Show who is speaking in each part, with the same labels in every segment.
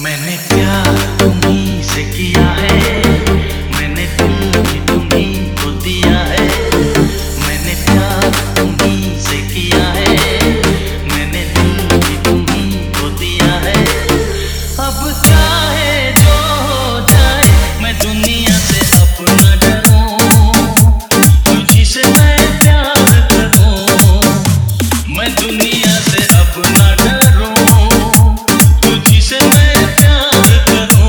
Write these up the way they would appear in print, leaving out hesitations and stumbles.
Speaker 1: मैंने प्यार तुम्हीं से किया है, मैंने दिल भी तुम्हीं को दिया है। मैंने प्यार तुम्हीं से किया है, मैंने दिल भी तुम्हीं को दिया है। अब चाहे जो हो जाए मैं दुनिया से अपना डरूं, तुझी से मैं प्यार करूं। मैं दुनिया से अपना डरूं, तुझी से मैं प्यार करूं।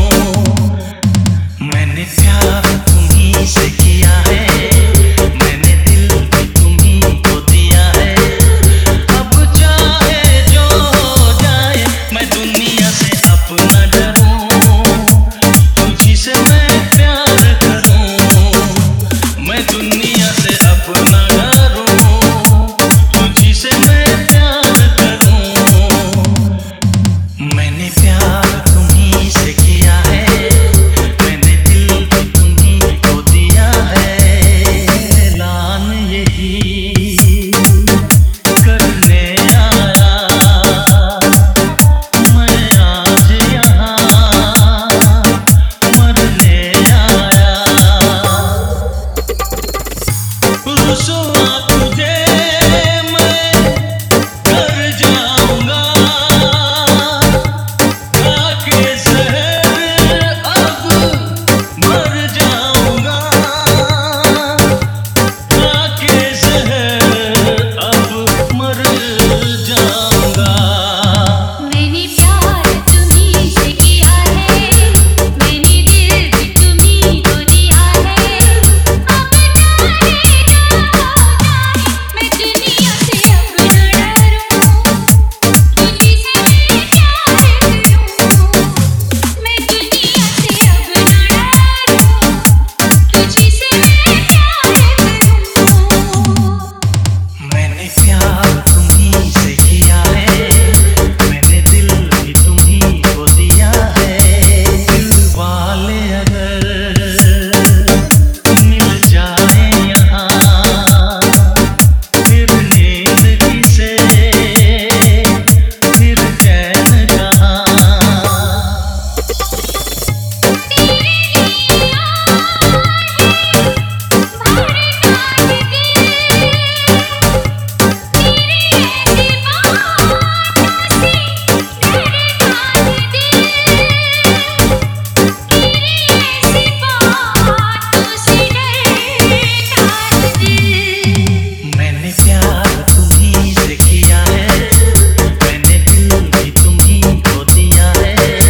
Speaker 1: मैंने प्यार तुम्हीं से किया है, मैंने दिल भी तुम्हीं को दिया है। अब चाहे जो हो जाए मैं दुनिया से अपना डरूं, तुझी से मैं प्यार करूं। मैं दुनिया से अपना डरूं, तुझी से मैं प्यार करूं। मैंने प्यार तुम्हीं से किया है, मैंने दिल भी तुम्हीं को दिया है। ऐलान यही करने आया मैं आज यहाँ, मरने आया। रुसवा तुझे मैं कर जाऊंगा, खाके ज़हर अब मर जाऊंगा। खाके ज़हर अब मर जाऊंगा।
Speaker 2: मैंने प्यार तुम्हीं से किया है, मैंने दिल भी तुम्हीं को दिया है। अब चाहे जो हो जाए मैं दुनिया से अपना डरूं, तुझी से मैं प्यार करूं। मैं दुनिया से अपना डरूं, तुझी से मैं प्यार करूं।
Speaker 1: मैंने प्यार तुम्हीं से किया है, मैंने दिल भी तुम्हीं को दिया है। दिल वाले अगर मिल जाए यहाँ, फिर नींद किसे, फिर चैन कहाँ। मैंने प्यार तुम्हीं से किया है, मैंने दिल भी तुम्हीं को दिया है।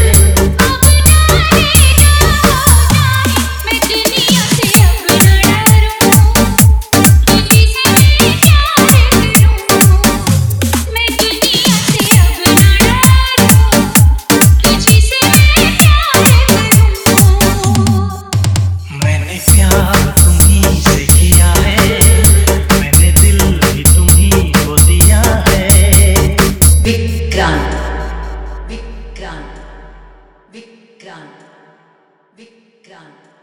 Speaker 2: मैं दुनिया से अपना डरूं, तुझी से मैं प्यार करूं। मैं दुनिया से अपना डरूं, तुझी से मैं प्यार करूं।
Speaker 1: मैंने प्यार तुम्हीं से किया है, मैंने दिल भी तुम्हीं को दिया है।
Speaker 3: विक्रांत विक्रांत विक्रांत विक्रांत